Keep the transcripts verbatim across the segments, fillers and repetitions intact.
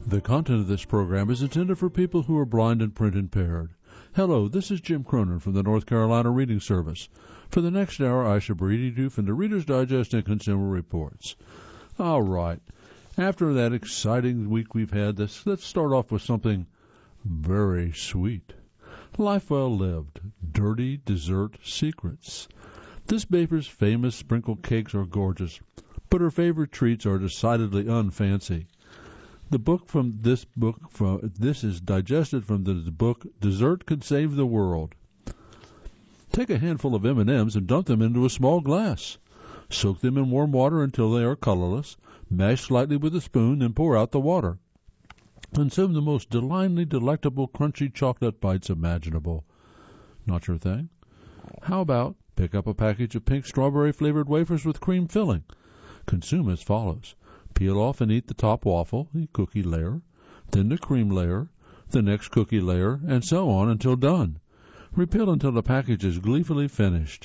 The content of this program is intended for people who are blind and print impaired. Hello, this is Jim Cronin from the North Carolina Reading Service. For the next hour, I shall be reading to you from the Reader's Digest and Consumer Reports. All right. After that exciting week we've had, this, let's start off with something very sweet. Life Well Lived, Dirty Dessert Secrets. This baker's famous sprinkled cakes are gorgeous, but her favorite treats are decidedly unfancy. The book from this book from this is digested from the book Dessert Could Save the World. Take a handful of M and M's and dump them into a small glass. Soak them in warm water until they are colorless. Mash slightly with a spoon, then pour out the water. Consume the most delightfully delectable crunchy chocolate bites imaginable. Not your thing? How about pick up a package of pink strawberry-flavored wafers with cream filling? Consume as follows. Peel off and eat the top waffle, the cookie layer, then the cream layer, the next cookie layer, and so on until done. Repeat until the package is gleefully finished.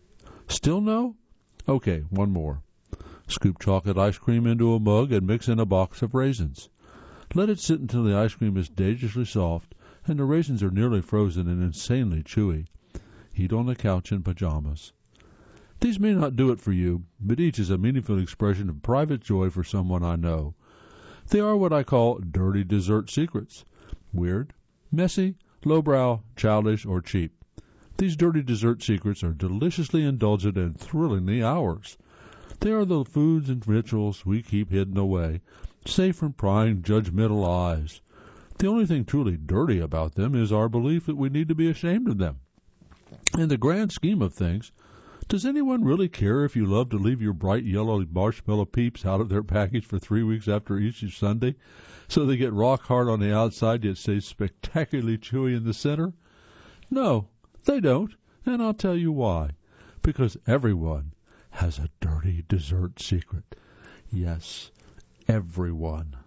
Still no? Okay, one more. Scoop chocolate ice cream into a mug and mix in a box of raisins. Let it sit until the ice cream is dangerously soft and the raisins are nearly frozen and insanely chewy. Eat on the couch in pajamas. These may not do it for you, but each is a meaningful expression of private joy for someone I know. They are what I call dirty dessert secrets. Weird, messy, lowbrow, childish, or cheap. These dirty dessert secrets are deliciously indulgent and thrillingly ours. They are the foods and rituals we keep hidden away, safe from prying judgmental eyes. The only thing truly dirty about them is our belief that we need to be ashamed of them. In the grand scheme of things, does anyone really care if you love to leave your bright yellow marshmallow peeps out of their package for three weeks after Easter Sunday so they get rock hard on the outside yet stay spectacularly chewy in the center? No, they don't, and I'll tell you why. Because everyone has a dirty dessert secret. Yes, everyone.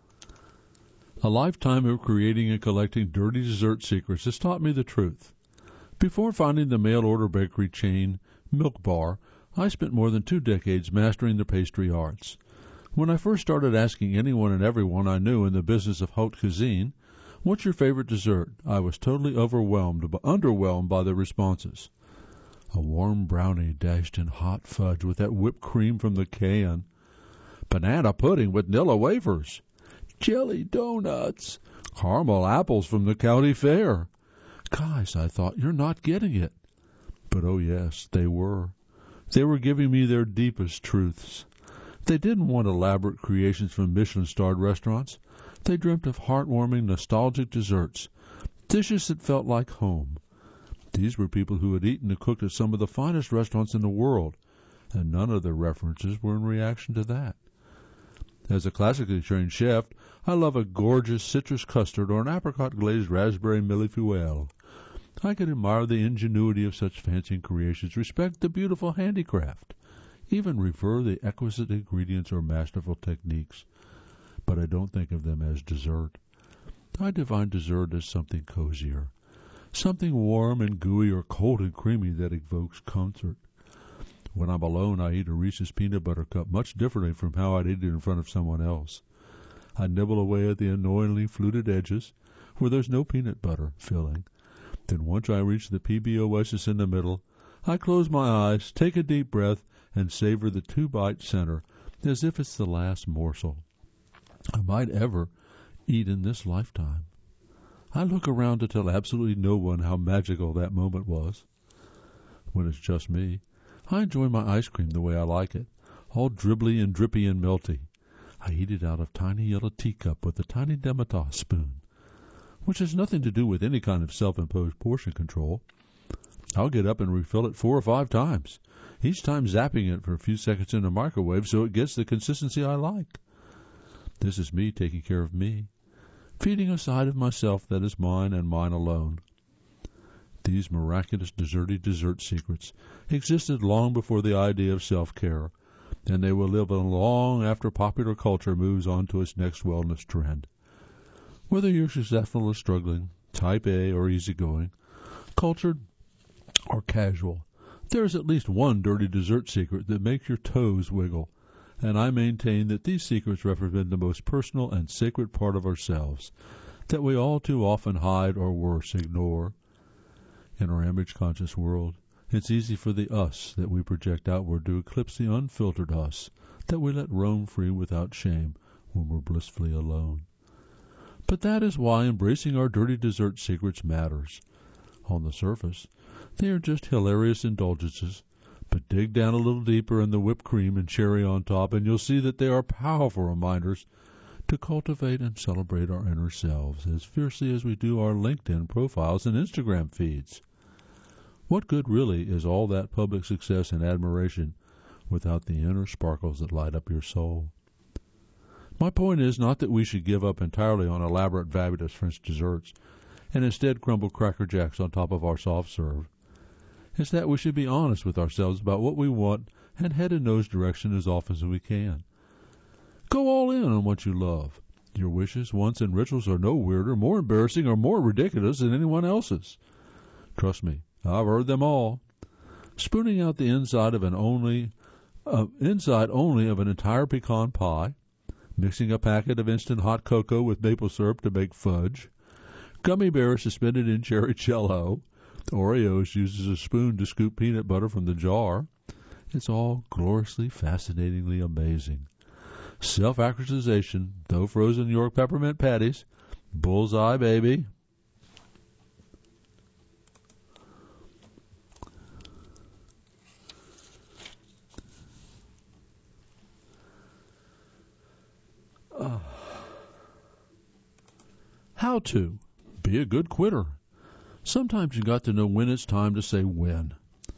A lifetime of creating and collecting dirty dessert secrets has taught me the truth. Before finding the mail-order bakery chain Milk Bar, I spent more than two decades mastering the pastry arts. When I first started asking anyone and everyone I knew in the business of haute cuisine, "What's your favorite dessert?" I was totally overwhelmed, but underwhelmed by the responses. A warm brownie dashed in hot fudge with that whipped cream from the can. Banana pudding with Nilla wafers. Jelly donuts. Caramel apples from the county fair. Guys, I thought, you're not getting it. But oh yes, they were. They were giving me their deepest truths. They didn't want elaborate creations from Michelin-starred restaurants. They dreamt of heartwarming, nostalgic desserts, dishes that felt like home. These were people who had eaten and cooked at some of the finest restaurants in the world, and none of their references were in reaction to that. As a classically trained chef, I love a gorgeous citrus custard or an apricot-glazed raspberry millefeuille. I can admire the ingenuity of such fancy creations, respect the beautiful handicraft, even revere the exquisite ingredients or masterful techniques. But I don't think of them as dessert. I define dessert as something cozier, something warm and gooey or cold and creamy that evokes comfort. When I'm alone, I eat a Reese's peanut butter cup much differently from how I'd eat it in front of someone else. I nibble away at the annoyingly fluted edges where there's no peanut butter filling. Then once I reach the P B O S's in the middle, I close my eyes, take a deep breath, and savor the two-bite center as if it's the last morsel I might ever eat in this lifetime. I look around to tell absolutely no one how magical that moment was. When it's just me, I enjoy my ice cream the way I like it, all dribbly and drippy and melty. I eat it out of tiny yellow teacup with a tiny Demitasse spoon, which has nothing to do with any kind of self-imposed portion control. I'll get up and refill it four or five times, each time zapping it for a few seconds in the microwave so it gets the consistency I like. This is me taking care of me, feeding a side of myself that is mine and mine alone. These miraculous desserty dessert secrets existed long before the idea of self-care, and they will live on long after popular culture moves on to its next wellness trend. Whether you're successful or struggling, type A or easygoing, cultured or casual, there is at least one dirty dessert secret that makes your toes wiggle, and I maintain that these secrets represent the most personal and sacred part of ourselves, that we all too often hide or worse, ignore. In our image-conscious world, it's easy for the us that we project outward to eclipse the unfiltered us that we let roam free without shame when we're blissfully alone. But that is why embracing our dirty dessert secrets matters. On the surface, they are just hilarious indulgences, but dig down a little deeper in the whipped cream and cherry on top, and you'll see that they are powerful reminders to cultivate and celebrate our inner selves as fiercely as we do our LinkedIn profiles and Instagram feeds. What good really is all that public success and admiration without the inner sparkles that light up your soul? My point is not that we should give up entirely on elaborate, fabulous French desserts and instead crumble Cracker Jacks on top of our soft serve. It's that we should be honest with ourselves about what we want and head in those directions as often as we can. Go all in on what you love. Your wishes, wants, and rituals are no weirder, more embarrassing, or more ridiculous than anyone else's. Trust me, I've heard them all. Spooning out the inside of an only, uh, inside only of an entire pecan pie, mixing a packet of instant hot cocoa with maple syrup to make fudge, gummy bears suspended in cherry Jell-O, Oreos used as a spoon to scoop peanut butter from the jar. It's all gloriously, fascinatingly amazing. Self-actualization, though frozen New York peppermint patties. Bullseye, baby. Uh, how to be a good quitter. Sometimes you got to know when it's time to say when.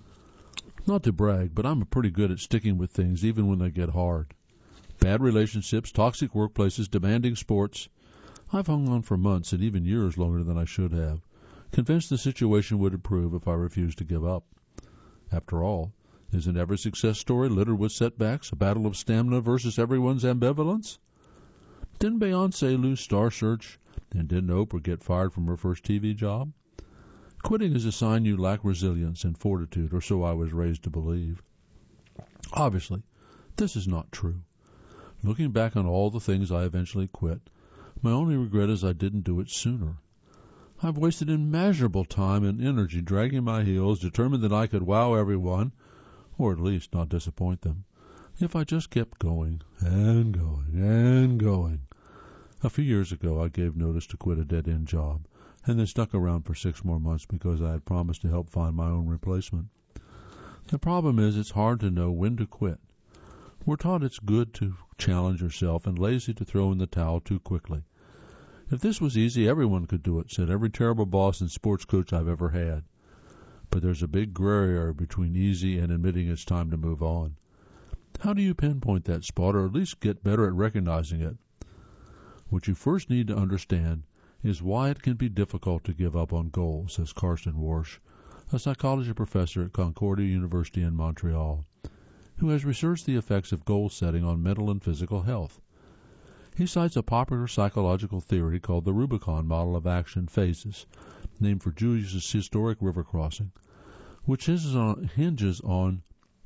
Not to brag, but I'm pretty good at sticking with things even when they get hard. Bad relationships, toxic workplaces, demanding sports. I've hung on for months and even years longer than I should have, convinced the situation would improve if I refused to give up. After all, isn't every success story littered with setbacks, a battle of stamina versus everyone's ambivalence? Didn't Beyonce lose Star Search, and didn't Oprah get fired from her first T V job? Quitting is a sign you lack resilience and fortitude, or so I was raised to believe. Obviously, this is not true. Looking back on all the things I eventually quit, my only regret is I didn't do it sooner. I've wasted immeasurable time and energy dragging my heels, determined that I could wow everyone, or at least not disappoint them, if I just kept going and going and going. A few years ago, I gave notice to quit a dead-end job, and then stuck around for six more months because I had promised to help find my own replacement. The problem is it's hard to know when to quit. We're taught it's good to challenge yourself and lazy to throw in the towel too quickly. If this was easy, everyone could do it, said every terrible boss and sports coach I've ever had. But there's a big gray area between easy and admitting it's time to move on. How do you pinpoint that spot, or at least get better at recognizing it? What you first need to understand is why it can be difficult to give up on goals, says Carsten Warsh, a psychology professor at Concordia University in Montreal, who has researched the effects of goal setting on mental and physical health. He cites a popular psychological theory called the Rubicon Model of Action Phases, named for Julius' historic river crossing, which hinges on, hinges on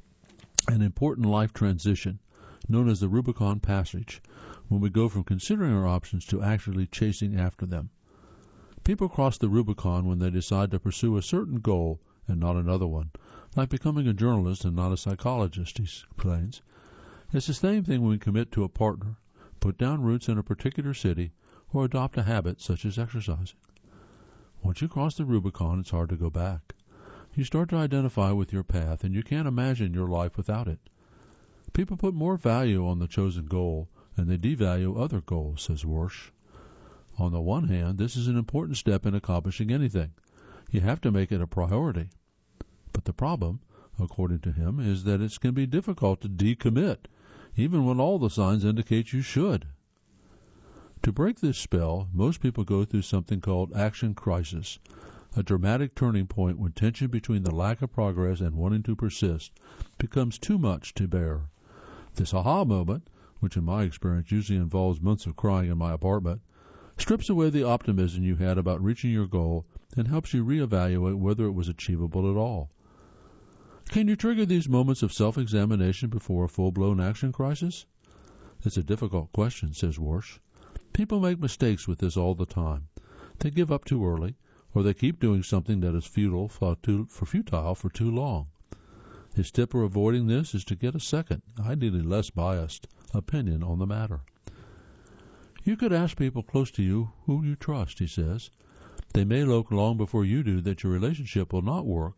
an important life transition known as the Rubicon Passage, when we go from considering our options to actually chasing after them. People cross the Rubicon when they decide to pursue a certain goal and not another one, like becoming a journalist and not a psychologist, he explains. It's the same thing when we commit to a partner, put down roots in a particular city, or adopt a habit such as exercising. Once you cross the Rubicon, it's hard to go back. You start to identify with your path, and you can't imagine your life without it. People put more value on the chosen goal, and they devalue other goals, says Warsh. On the one hand, this is an important step in accomplishing anything. You have to make it a priority. But the problem, according to him, is that it can be difficult to decommit, even when all the signs indicate you should. To break this spell, most people go through something called action crisis, a dramatic turning point when tension between the lack of progress and wanting to persist becomes too much to bear. This aha moment, which in my experience usually involves months of crying in my apartment, strips away the optimism you had about reaching your goal and helps you reevaluate whether it was achievable at all. Can you trigger these moments of self-examination before a full-blown action crisis? It's a difficult question, says Warsh. People make mistakes with this all the time. They give up too early, or they keep doing something that is futile for, too, for futile for too long. His tip for avoiding this is to get a second, ideally less biased, opinion on the matter. You could ask people close to you who you trust, he says. They may look long before you do that your relationship will not work,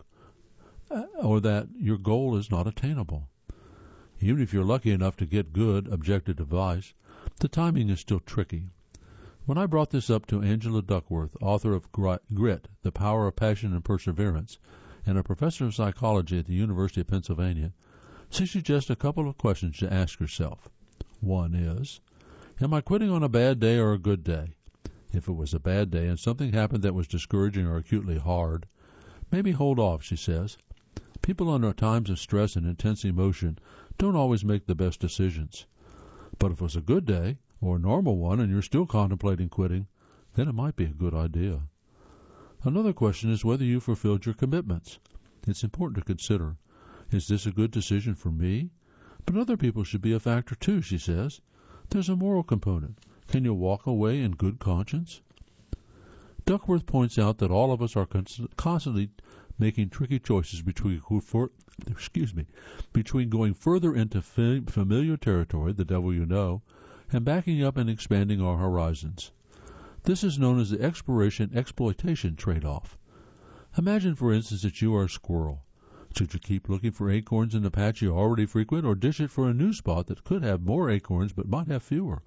or that your goal is not attainable. Even if you're lucky enough to get good, objective advice, the timing is still tricky. When I brought this up to Angela Duckworth, author of Grit, The Power of Passion and Perseverance, and a professor of psychology at the University of Pennsylvania, she suggests a couple of questions to ask yourself. One is, am I quitting on a bad day or a good day? If it was a bad day and something happened that was discouraging or acutely hard, maybe hold off, she says. People under times of stress and intense emotion don't always make the best decisions. But if it was a good day, or a normal one, and you're still contemplating quitting, then it might be a good idea. Another question is whether you fulfilled your commitments. It's important to consider, is this a good decision for me? But other people should be a factor too, she says. There's a moral component. Can you walk away in good conscience? Duckworth points out that all of us are constantly making tricky choices between excuse me, between going further into familiar territory, the devil you know, and backing up and expanding our horizons. This is known as the exploration-exploitation trade-off. Imagine, for instance, that you are a squirrel. Should you keep looking for acorns in the patch you already frequent, or dish it for a new spot that could have more acorns but might have fewer?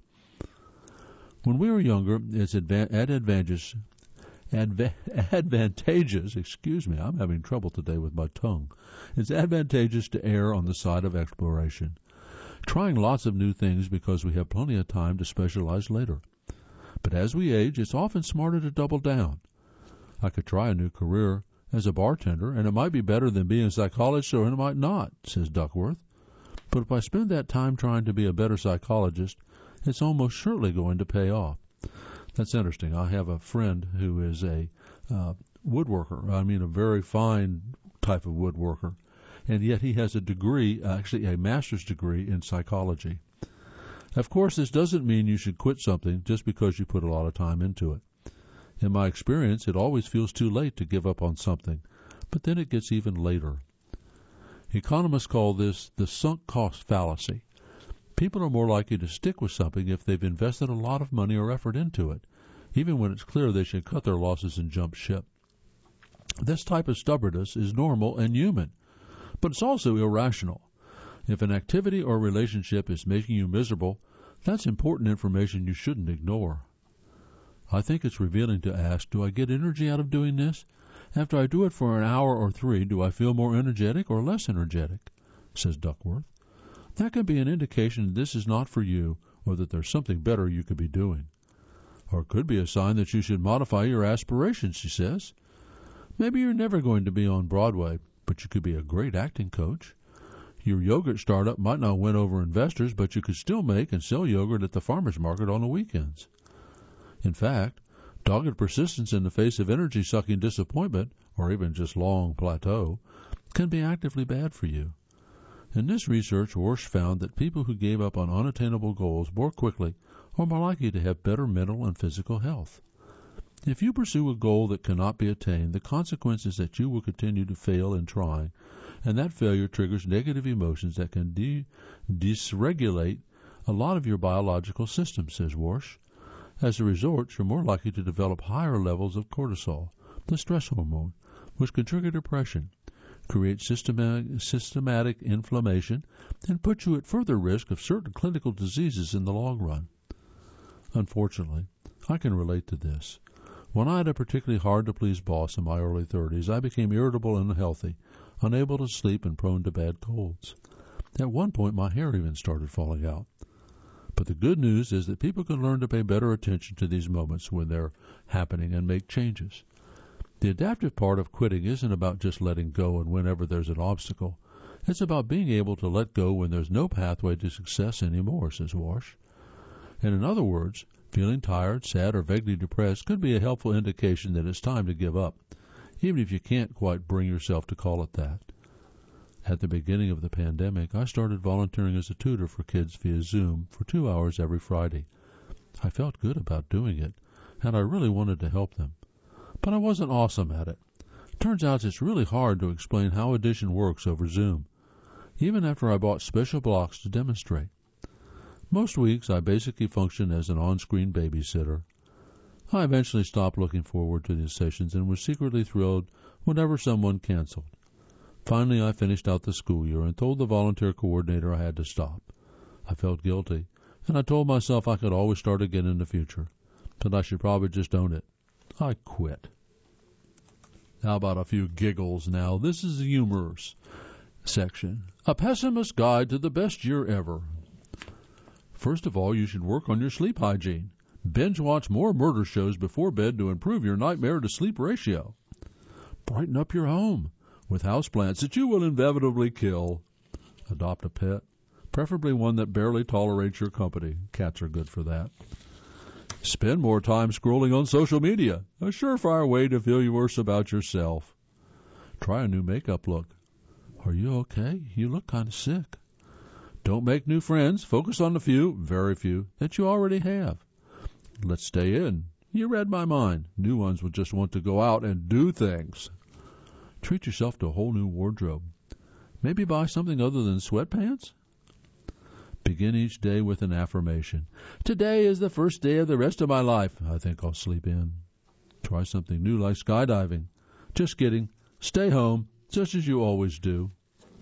When we were younger, it's adva- advantageous, adva- advantageous, excuse me, I'm having trouble today with my tongue. It's advantageous to err on the side of exploration, trying lots of new things because we have plenty of time to specialize later. But as we age, it's often smarter to double down. I could try a new career as a bartender, and it might be better than being a psychologist, or it might not, says Duckworth. But if I spend that time trying to be a better psychologist, it's almost surely going to pay off. That's interesting. I have a friend who is a uh, woodworker. I mean, a very fine type of woodworker. And yet he has a degree, actually a master's degree in psychology. Of course, this doesn't mean you should quit something just because you put a lot of time into it. In my experience, it always feels too late to give up on something, but then it gets even later. Economists call this the sunk cost fallacy. People are more likely to stick with something if they've invested a lot of money or effort into it, even when it's clear they should cut their losses and jump ship. This type of stubbornness is normal and human, but it's also irrational. If an activity or relationship is making you miserable, that's important information you shouldn't ignore. I think it's revealing to ask, do I get energy out of doing this? After I do it for an hour or three, do I feel more energetic or less energetic? Says Duckworth. That could be an indication that this is not for you, or that there's something better you could be doing. Or it could be a sign that you should modify your aspirations, she says. Maybe you're never going to be on Broadway, but you could be a great acting coach. Your yogurt startup might not win over investors, but you could still make and sell yogurt at the farmer's market on the weekends. In fact, dogged persistence in the face of energy-sucking disappointment, or even just long plateau, can be actively bad for you. In this research, Warsh found that people who gave up on unattainable goals more quickly are more likely to have better mental and physical health. If you pursue a goal that cannot be attained, the consequence is that you will continue to fail in trying, and that failure triggers negative emotions that can de- dysregulate a lot of your biological system, says Warsh. As a result, you're more likely to develop higher levels of cortisol, the stress hormone, which can trigger depression, create systematic, systematic inflammation, and put you at further risk of certain clinical diseases in the long run. Unfortunately, I can relate to this. When I had a particularly hard-to-please boss in my early thirties, I became irritable and unhealthy, unable to sleep and prone to bad colds. At one point, my hair even started falling out. But the good news is that people can learn to pay better attention to these moments when they're happening and make changes. The adaptive part of quitting isn't about just letting go and whenever there's an obstacle. It's about being able to let go when there's no pathway to success anymore, says Warsh. And in other words, feeling tired, sad, or vaguely depressed could be a helpful indication that it's time to give up, even if you can't quite bring yourself to call it that. At the beginning of the pandemic, I started volunteering as a tutor for kids via Zoom for two hours every Friday. I felt good about doing it, and I really wanted to help them. But I wasn't awesome at it. Turns out it's really hard to explain how addition works over Zoom, even after I bought special blocks to demonstrate. Most weeks, I basically functioned as an on-screen babysitter. I eventually stopped looking forward to these sessions and was secretly thrilled whenever someone canceled. Finally, I finished out the school year and told the volunteer coordinator I had to stop. I felt guilty, and I told myself I could always start again in the future, but I should probably just own it. I quit. How about a few giggles now? This is the humorous section. A pessimist's guide to the best year ever. First of all, you should work on your sleep hygiene. Binge watch more murder shows before bed to improve your nightmare-to-sleep ratio. Brighten up your home with houseplants that you will inevitably kill. Adopt a pet, preferably one that barely tolerates your company. Cats are good for that. Spend more time scrolling on social media, a surefire way to feel worse about yourself. Try a new makeup look. Are you okay? You look kind of sick. Don't make new friends. Focus on the few, very few, that you already have. Let's stay in. You read my mind. New ones would just want to go out and do things. Treat yourself to a whole new wardrobe. Maybe buy something other than sweatpants. Begin each day with an affirmation. Today is the first day of the rest of my life. I think I'll sleep in. Try something new like skydiving. Just kidding. Stay home, just as you always do.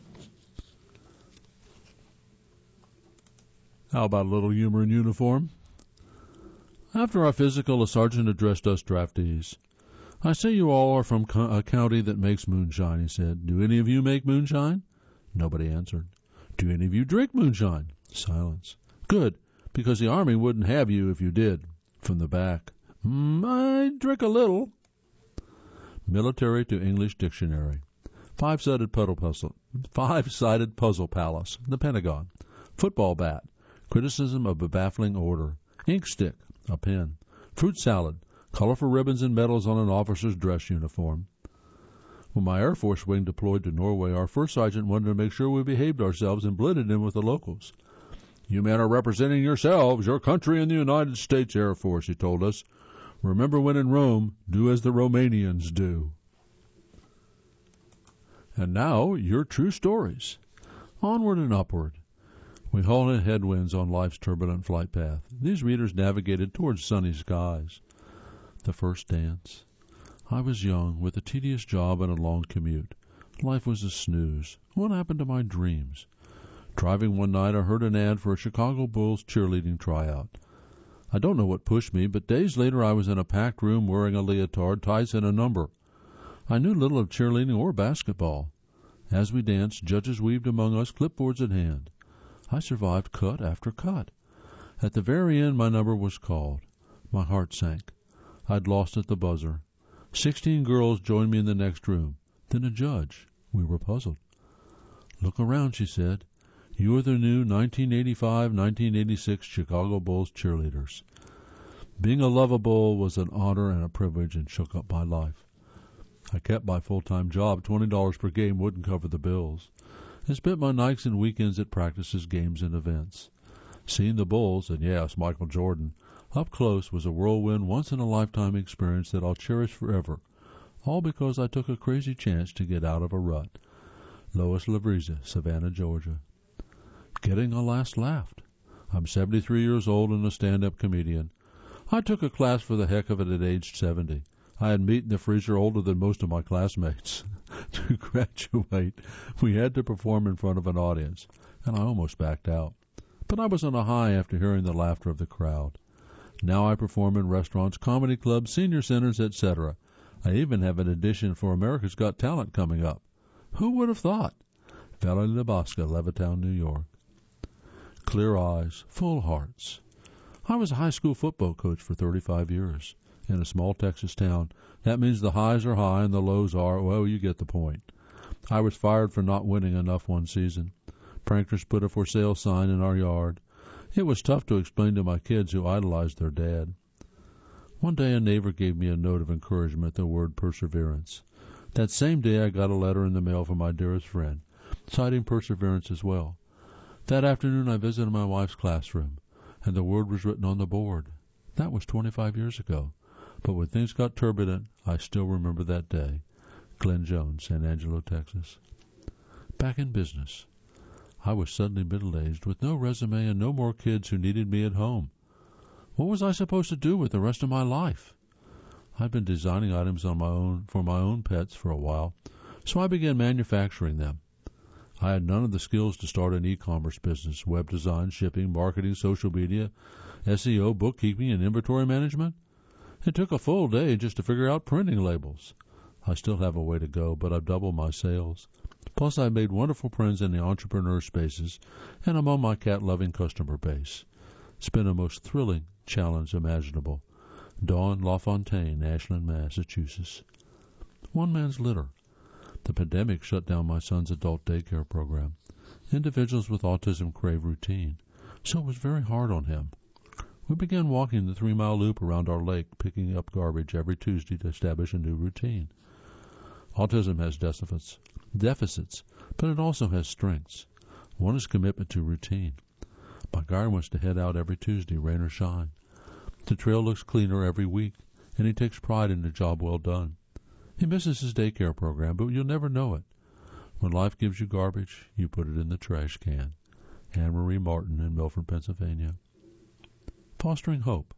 How about a little humor in uniform? After our physical, a sergeant addressed us draftees. I see you all are from co- a county that makes moonshine, he said. Do any of you make moonshine? Nobody answered. Do any of you drink moonshine? Silence. Good, because the Army wouldn't have you if you did. From the back. Mm, I drink a little. Military to English dictionary. Five-sided puzzle puzzle. Five-sided puzzle palace. The Pentagon. Football bat. Criticism of a baffling order. Ink stick. A pen. Fruit salad. Colorful ribbons and medals on an officer's dress uniform. When my Air Force wing deployed to Norway, our first sergeant wanted to make sure we behaved ourselves and blended in with the locals. You men are representing yourselves, your country, and the United States Air Force, he told us. Remember when in Rome, do as the Romanians do. And now, your true stories. Onward and upward. We halted headwinds on life's turbulent flight path. These readers navigated towards sunny skies. The first dance. I was young, with a tedious job and a long commute. Life was a snooze. What happened to my dreams? Driving one night, I heard an ad for a Chicago Bulls cheerleading tryout. I don't know what pushed me, but days later I was in a packed room wearing a leotard, tights, and a number. I knew little of cheerleading or basketball. As we danced, judges weaved among us, clipboards in hand. I survived cut after cut. At the very end, my number was called. My heart sank. I'd lost at the buzzer. Sixteen girls joined me in the next room. Then a judge. We were puzzled. Look around, she said. You are the new nineteen eighty-five nineteen eighty-six Chicago Bulls cheerleaders. Being a lovable was an honor and a privilege and shook up my life. I kept my full-time job. twenty dollars per game wouldn't cover the bills. I spent my nights and weekends at practices, games, and events. Seeing the Bulls, and yes, Michael Jordan, up close was a whirlwind, once-in-a-lifetime experience that I'll cherish forever, all because I took a crazy chance to get out of a rut. Lois Labrisa, Savannah, Georgia. Getting a last laugh. I'm seventy-three years old and a stand-up comedian. I took a class for the heck of it at age seventy. I had meat in the freezer older than most of my classmates. To graduate, we had to perform in front of an audience, and I almost backed out. But I was on a high after hearing the laughter of the crowd. Now I perform in restaurants, comedy clubs, senior centers, et cetera. I even have an audition for America's Got Talent coming up. Who would have thought? Valerie Lebowska, Levittown, New York. Clear eyes, full hearts. I was a high school football coach for thirty-five years in a small Texas town. That means the highs are high and the lows are, well, you get the point. I was fired for not winning enough one season. Pranksters put a for sale sign in our yard. It was tough to explain to my kids who idolized their dad. One day a neighbor gave me a note of encouragement, the word perseverance. That same day I got a letter in the mail from my dearest friend. citing perseverance as well. That afternoon I visited my wife's classroom, and the word was written on the board. That was twenty-five years ago. But when things got turbulent, I still remember that day. Glenn Jones, San Angelo, Texas. Back in business. I was suddenly middle-aged with no resume and no more kids who needed me at home. What was I supposed to do with the rest of my life? I'd been designing items on my own for my own pets for a while, so I began manufacturing them. I had none of the skills to start an e-commerce business, web design, shipping, marketing, social media, S E O, bookkeeping, and inventory management. It took a full day just to figure out printing labels. I still have a way to go, but I've doubled my sales. Plus, I made wonderful friends in the entrepreneur spaces and among my cat-loving customer base. It's been the most thrilling challenge imaginable. Dawn LaFontaine, Ashland, Massachusetts. One man's litter. The pandemic shut down my son's adult daycare program. Individuals with autism crave routine, so it was very hard on him. We began walking the three-mile loop around our lake, picking up garbage every Tuesday to establish a new routine. Autism has deficits, deficits, but it also has strengths. One is commitment to routine. My guy wants to head out every Tuesday, rain or shine. The trail looks cleaner every week, and he takes pride in the job well done. He misses his daycare program, but you'll never know it. When life gives you garbage, you put it in the trash can. Anne-Marie Martin in Milford, Pennsylvania. Fostering hope.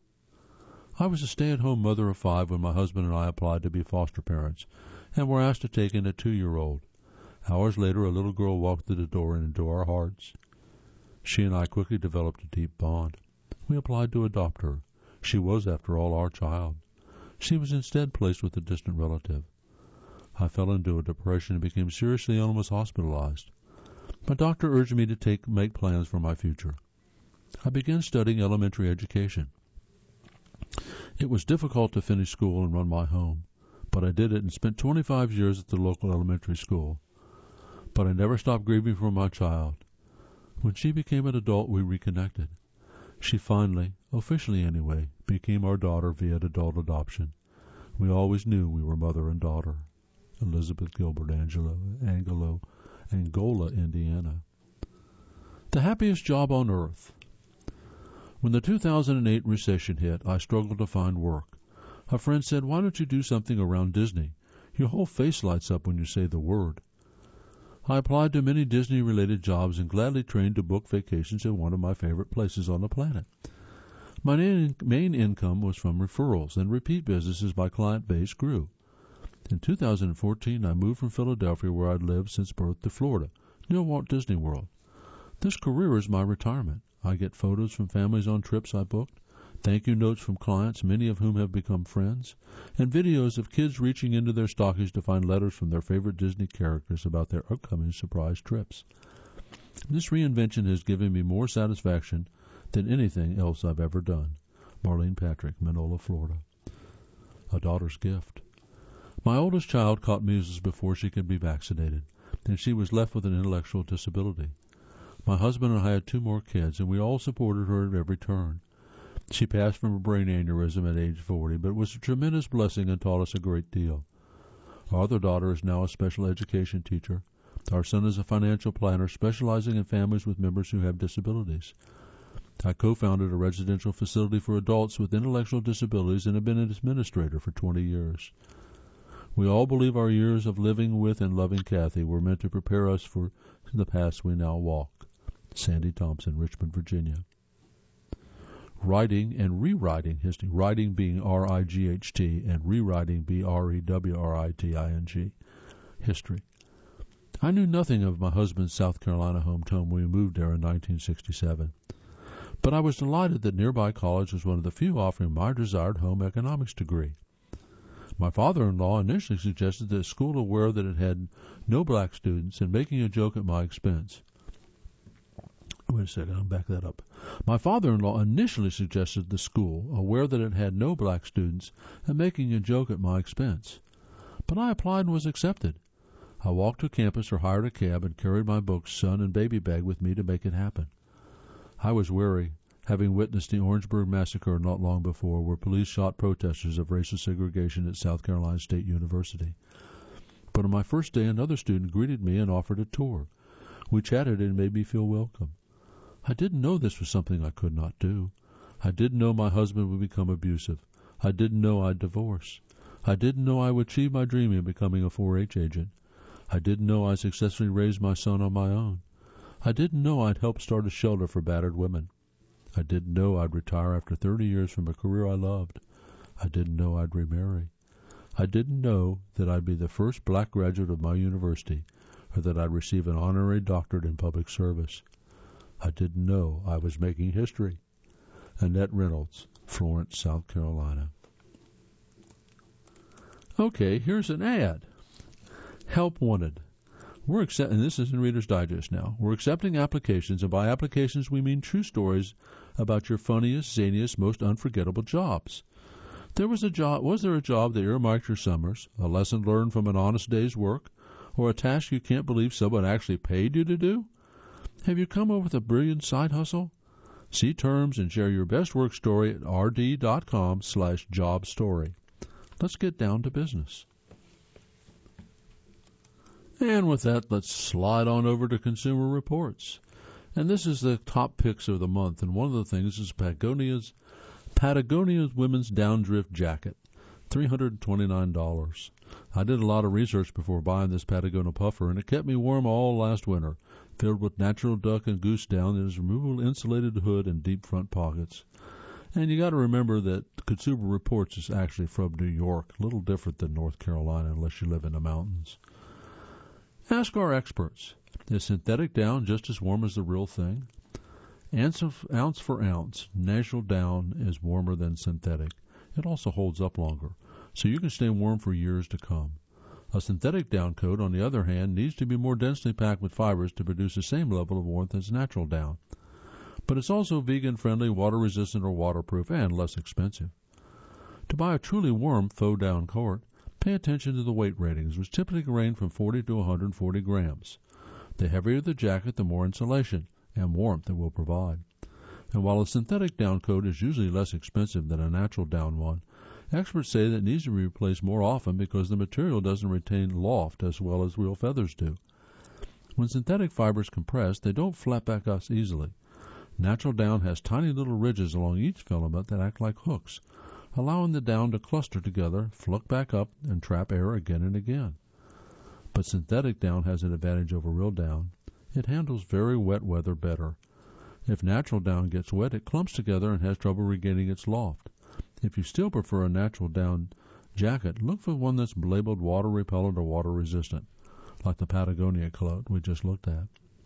I was a stay-at-home mother of five when my husband and I applied to be foster parents and were asked to take in a two-year-old. Hours later, a little girl walked through the door and into our hearts. She and I quickly developed a deep bond. We applied to adopt her. She was, after all, our child. She was instead placed with a distant relative. I fell into a depression and became seriously ill and was hospitalized. My doctor urged me to take make plans for my future. I began studying elementary education. It was difficult to finish school and run my home, but I did it and spent twenty-five years at the local elementary school. But I never stopped grieving for my child. When she became an adult, we reconnected. She finally, officially anyway, became our daughter via adult adoption. We always knew we were mother and daughter. Elizabeth Gilbert Angelo, Angelo, Angola, Indiana. The happiest job on earth. When the two thousand eight recession hit, I struggled to find work. A friend said, "Why don't you do something around Disney? Your whole face lights up when you say the word." I applied to many Disney-related jobs and gladly trained to book vacations in one of my favorite places on the planet. My main income was from referrals and repeat business as my client base grew. In two thousand fourteen, I moved from Philadelphia, where I'd lived since birth, to Florida, near Walt Disney World. This career is my retirement. I get photos from families on trips I booked, thank you notes from clients, many of whom have become friends, and videos of kids reaching into their stockings to find letters from their favorite Disney characters about their upcoming surprise trips. This reinvention has given me more satisfaction than anything else I've ever done. Marlene Patrick, Manola, Florida. A daughter's gift. My oldest child caught measles before she could be vaccinated, and she was left with an intellectual disability. My husband and I had two more kids, and we all supported her at every turn. She passed from a brain aneurysm at age forty, but it was a tremendous blessing and taught us a great deal. Our other daughter is now a special education teacher. Our son is a financial planner specializing in families with members who have disabilities. I co-founded a residential facility for adults with intellectual disabilities and have been an administrator for twenty years. We all believe our years of living with and loving Kathy were meant to prepare us for the paths we now walk. Sandy Thompson, Richmond, Virginia. Writing and rewriting history. Writing being R I G H T and rewriting B R E W R I T I N G. History. I knew nothing of my husband's South Carolina hometown when we moved there in nineteen sixty-seven. But I was delighted that nearby college was one of the few offering my desired home economics degree. My father-in-law initially suggested that the school aware that it had no black students and making a joke at my expense. Wait a second, I'll back that up. My father-in-law initially suggested the school, aware that it had no black students, and making a joke at my expense. But I applied and was accepted. I walked to campus or hired a cab and carried my books, son, and baby bag with me to make it happen. I was wary, having witnessed the Orangeburg massacre not long before, where police shot protesters of racial segregation at South Carolina State University. But on my first day, another student greeted me and offered a tour. We chatted and made me feel welcome. I didn't know this was something I could not do. I didn't know my husband would become abusive. I didn't know I'd divorce. I didn't know I would achieve my dream of becoming a four H agent. I didn't know I'd successfully raise my son on my own. I didn't know I'd help start a shelter for battered women. I didn't know I'd retire after thirty years from a career I loved. I didn't know I'd remarry. I didn't know that I'd be the first black graduate of my university, or that I'd receive an honorary doctorate in public service. I didn't know I was making history. Annette Reynolds, Florence, South Carolina. Okay, here's an ad. Help wanted. We're accept- and this is in Reader's Digest now. We're accepting applications, and by applications we mean true stories about your funniest, zaniest, most unforgettable jobs. There was a job. Was there a job that earmarked your summers, a lesson learned from an honest day's work, or a task you can't believe someone actually paid you to do? Have you come up with a brilliant side hustle? See terms and share your best work story at rd.com slash job story. Let's get down to business. And with that, let's slide on over to Consumer Reports. And this is the top picks of the month. And one of the things is Patagonia's Patagonia's women's downdrift jacket, three hundred twenty-nine dollars. I did a lot of research before buying this Patagonia puffer, and it kept me warm all last winter, filled with natural duck and goose down in its removable insulated hood and deep front pockets. And you got to remember that Consumer Reports is actually from New York, a little different than North Carolina unless you live in the mountains. Ask our experts. Is synthetic down just as warm as the real thing? Ounce, of, ounce for ounce, natural down is warmer than synthetic. It also holds up longer, so you can stay warm for years to come. A synthetic down coat, on the other hand, needs to be more densely packed with fibers to produce the same level of warmth as natural down. But it's also vegan-friendly, water-resistant, or waterproof, and less expensive. To buy a truly warm faux down coat, pay attention to the weight ratings, which typically range from forty to one hundred forty grams. The heavier the jacket, the more insulation and warmth it will provide. And while a synthetic down coat is usually less expensive than a natural down one, experts say that it needs to be replaced more often because the material doesn't retain loft as well as real feathers do. When synthetic fibers compress, they don't flap back up easily. Natural down has tiny little ridges along each filament that act like hooks, allowing the down to cluster together, fluck back up, and trap air again and again. But synthetic down has an advantage over real down. It handles very wet weather better. If natural down gets wet, it clumps together and has trouble regaining its loft. If you still prefer a natural down jacket, look for one that's labeled water repellent or water resistant, like the Patagonia coat we just looked at.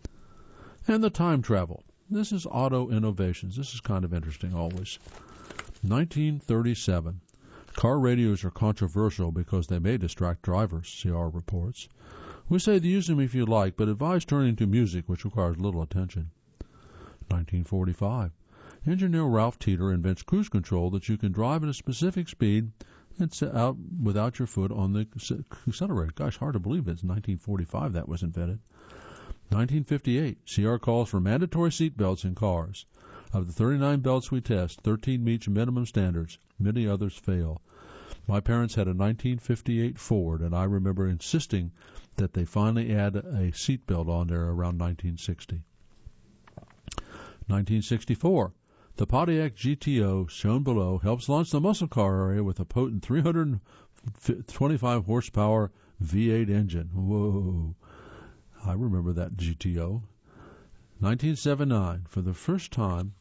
And the time travel. This is Auto Innovations. This is kind of interesting always. nineteen thirty-seven. Car radios are controversial because they may distract drivers, C R reports. We say to use them if you like, but advise turning to music, which requires little attention. nineteen forty-five. Engineer Ralph Teeter invents cruise control that you can drive at a specific speed and set out without your foot on the accelerator. Gosh, hard to believe it's nineteen forty-five that was invented. nineteen fifty-eight. C R calls for mandatory seat belts in cars. Of the thirty-nine belts we test, thirteen meet minimum standards. Many others fail. My parents had a nineteen fifty-eight Ford, and I remember insisting that they finally add a seat belt on there around nineteen sixty. nineteen sixty-four. The Pontiac G T O, shown below, helps launch the muscle car area with a potent three hundred twenty-five horsepower V eight engine. Whoa. I remember that G T O. nineteen seventy-nine. For the first time,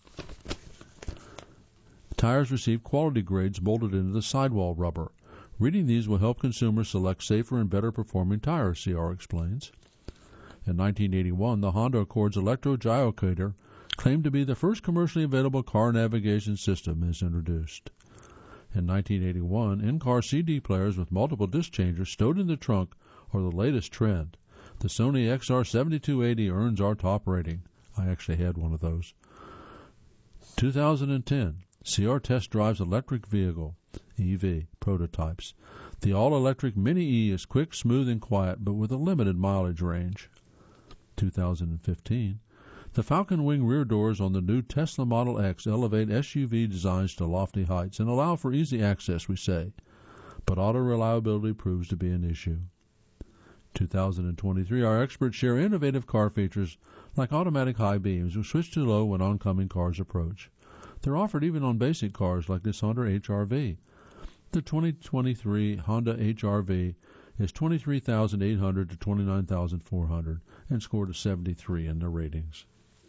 tires receive quality grades molded into the sidewall rubber. Reading these will help consumers select safer and better performing tires, C R explains. In nineteen eighty-one, the Honda Accord's electro-gyrocator, claimed to be the first commercially available car navigation system, is introduced. In nineteen eighty-one, in-car C D players with multiple disc changers stowed in the trunk are the latest trend. The Sony X R seventy-two eighty earns our top rating. I actually had one of those. two thousand ten, C R test drives electric vehicle, E V, prototypes. The all-electric Mini E is quick, smooth, and quiet, but with a limited mileage range. two thousand fifteen, the Falcon Wing rear doors on the new Tesla Model X elevate S U V designs to lofty heights and allow for easy access, we say. But auto reliability proves to be an issue. two thousand twenty-three, our experts share innovative car features like automatic high beams, which switch to low when oncoming cars approach. They're offered even on basic cars like this Honda H R V. The twenty twenty-three Honda H R V is twenty-three thousand eight hundred dollars to twenty-nine thousand four hundred dollars and scored a seventy-three in the ratings.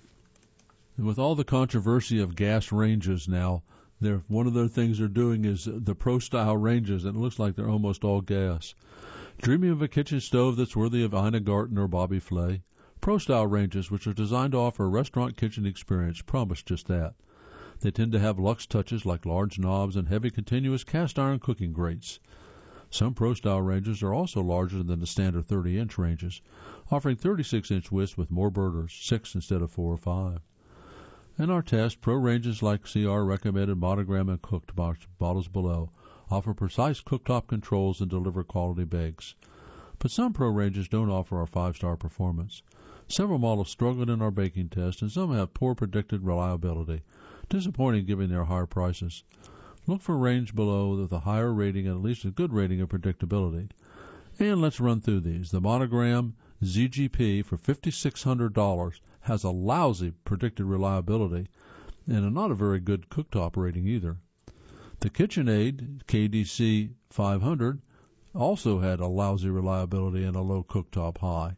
And with all the controversy of gas ranges now, they're, one of the things they're doing is the Pro-style ranges, and it looks like they're almost all gas. Dreaming of a kitchen stove that's worthy of Ina Garten or Bobby Flay? Pro-style ranges, which are designed to offer a restaurant kitchen experience, promise just that. They tend to have luxe touches like large knobs and heavy continuous cast iron cooking grates. Some Pro-style ranges are also larger than the standard thirty-inch ranges, offering thirty-six inch widths with more burners, six instead of four or five. In our test, Pro ranges like C R recommended Monogram and Cooked bottles below offer precise cooktop controls and deliver quality bakes. But some Pro ranges don't offer our five-star performance. Several models struggled in our baking test, and some have poor predicted reliability, disappointing given their higher prices. Look for range below with a higher rating and at least a good rating of predictability. And let's run through these. The Monogram Z G P for five thousand six hundred dollars has a lousy predicted reliability and a not a very good cooktop rating either. The KitchenAid K D C five hundred also had a lousy reliability and a low cooktop high.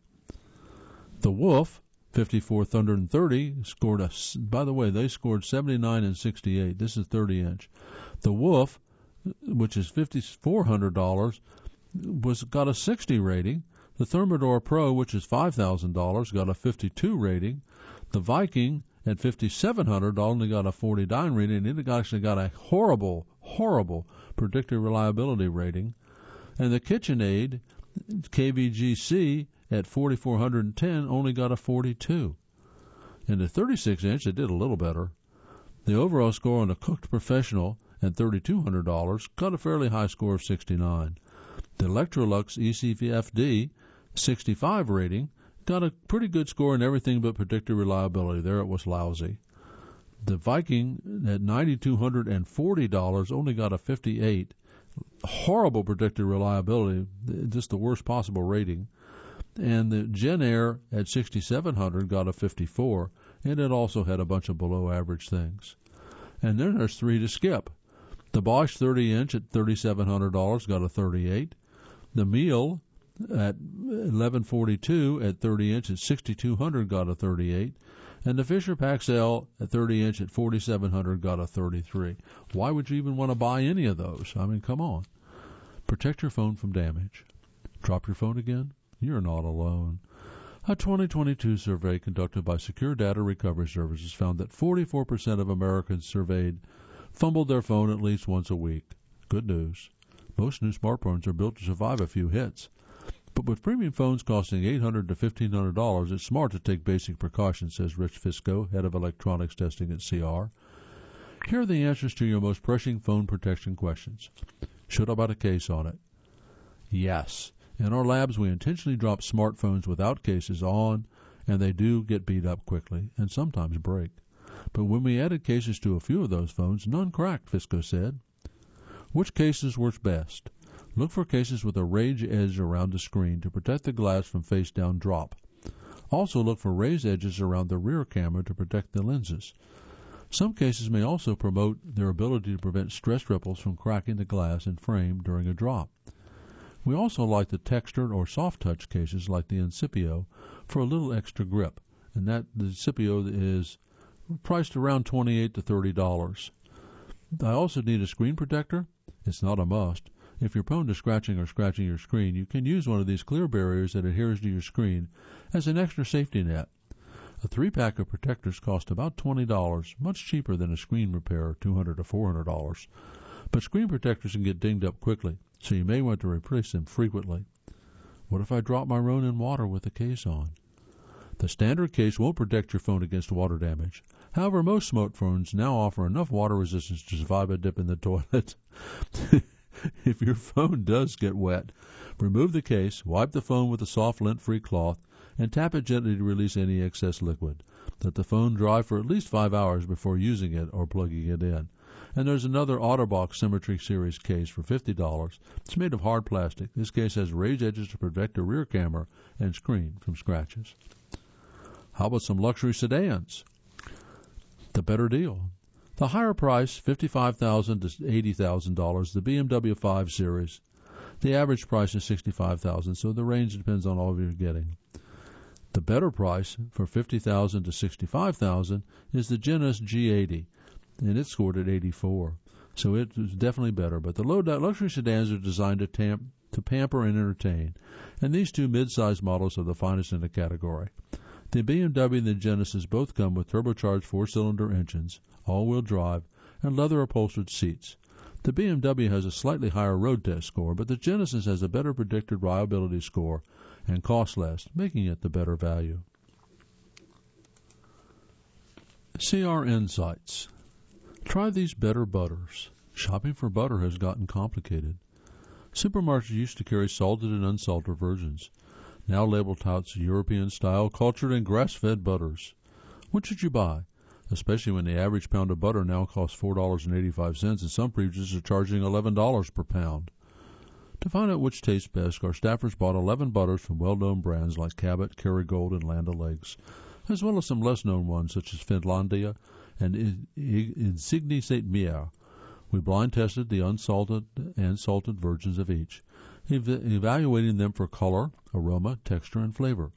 The Wolf fifty-four Thunder thirty scored a, by the way, they scored seventy-nine and sixty-eight. This is thirty inch. The Wolf, which is five thousand four hundred dollars, was got a sixty rating. The Thermador Pro, which is five thousand dollars, got a fifty-two rating. The Viking at five thousand seven hundred dollars only got a forty-nine rating, and it actually got a horrible, horrible predicted reliability rating. And the KitchenAid K V G C at four thousand four hundred ten only got a forty-two. In the thirty-six inch, it did a little better. The overall score on the Cooked Professional at three thousand two hundred dollars got a fairly high score of sixty-nine. The Electrolux E C F D sixty-five rating got a pretty good score in everything but predicted reliability. There it was lousy. The Viking at nine thousand two hundred forty dollars only got a fifty-eight. Horrible predicted reliability, just the worst possible rating. And the Genair at sixty-seven hundred got a fifty-four, and it also had a bunch of below average things. And then there's three to skip. The Bosch thirty inch at three thousand seven hundred dollars got a thirty-eight. The Miele at eleven forty-two at thirty inch at sixty-two hundred got a thirty-eight. And the Fisher Paxel at thirty inch at forty-seven hundred got a thirty-three. Why would you even want to buy any of those? I mean, come on. Protect your phone from damage. Drop your phone again? You're not alone. A twenty twenty-two survey conducted by Secure Data Recovery Services found that forty-four percent of Americans surveyed fumbled their phone at least once a week. Good news. Most new smartphones are built to survive a few hits. But with premium phones costing eight hundred dollars to fifteen hundred dollars, it's smart to take basic precautions, says Rich Fisco, head of electronics testing at C R. Here are the answers to your most pressing phone protection questions. Should I put a case on it? Yes. In our labs, we intentionally drop smartphones without cases on, and they do get beat up quickly and sometimes break. But when we added cases to a few of those phones, none cracked, Fisco said. Which cases works best? Look for cases with a raised edge around the screen to protect the glass from face-down drop. Also look for raised edges around the rear camera to protect the lenses. Some cases may also promote their ability to prevent stress ripples from cracking the glass and frame during a drop. We also like the textured or soft touch cases like the Incipio for a little extra grip, and that the Incipio is priced around twenty-eight to thirty dollars. I also need a screen protector. It's not a must. If you're prone to scratching or scratching your screen, you can use one of these clear barriers that adheres to your screen as an extra safety net. A three-pack of protectors cost about twenty dollars, much cheaper than a screen repair, two hundred dollars to four hundred dollars. But screen protectors can get dinged up quickly, so you may want to replace them frequently. What if I drop my phone in water with the case on? The standard case won't protect your phone against water damage. However, most smartphones now offer enough water resistance to survive a dip in the toilet. If your phone does get wet, remove the case, wipe the phone with a soft lint-free cloth, and tap it gently to release any excess liquid. Let the phone dry for at least five hours before using it or plugging it in. And there's another OtterBox Symmetry Series case for fifty dollars. It's made of hard plastic. This case has raised edges to protect the rear camera and screen from scratches. How about some luxury sedans? The better deal. The higher price, fifty-five thousand dollars to eighty thousand dollars, the B M W five Series. The average price is sixty-five thousand dollars, so the range depends on all you're getting. The better price, for fifty thousand dollars to sixty-five thousand dollars, is the Genesis G eighty, and it scored at eighty-four. So it was definitely better. But the low luxury sedans are designed to, tam- to pamper and entertain, and these two mid-sized models are the finest in the category. The B M W and the Genesis both come with turbocharged four-cylinder engines, all-wheel drive, and leather-upholstered seats. The B M W has a slightly higher road test score, but the Genesis has a better predicted reliability score and costs less, making it the better value. C R Insights. Try these better butters. Shopping for butter has gotten complicated. Supermarkets used to carry salted and unsalted versions. Now label touts European-style, cultured and grass-fed butters. Which should you buy? Especially when the average pound of butter now costs four dollars and eighty-five cents, and some producers are charging eleven dollars per pound. To find out which tastes best, our staffers bought eleven butters from well-known brands like Cabot, Kerrygold, and Land O'Lakes, as well as some less-known ones such as Finlandia and Insigne Saint Mier. We blind-tested the unsalted and salted versions of each, ev- evaluating them for color, aroma, texture, and flavor.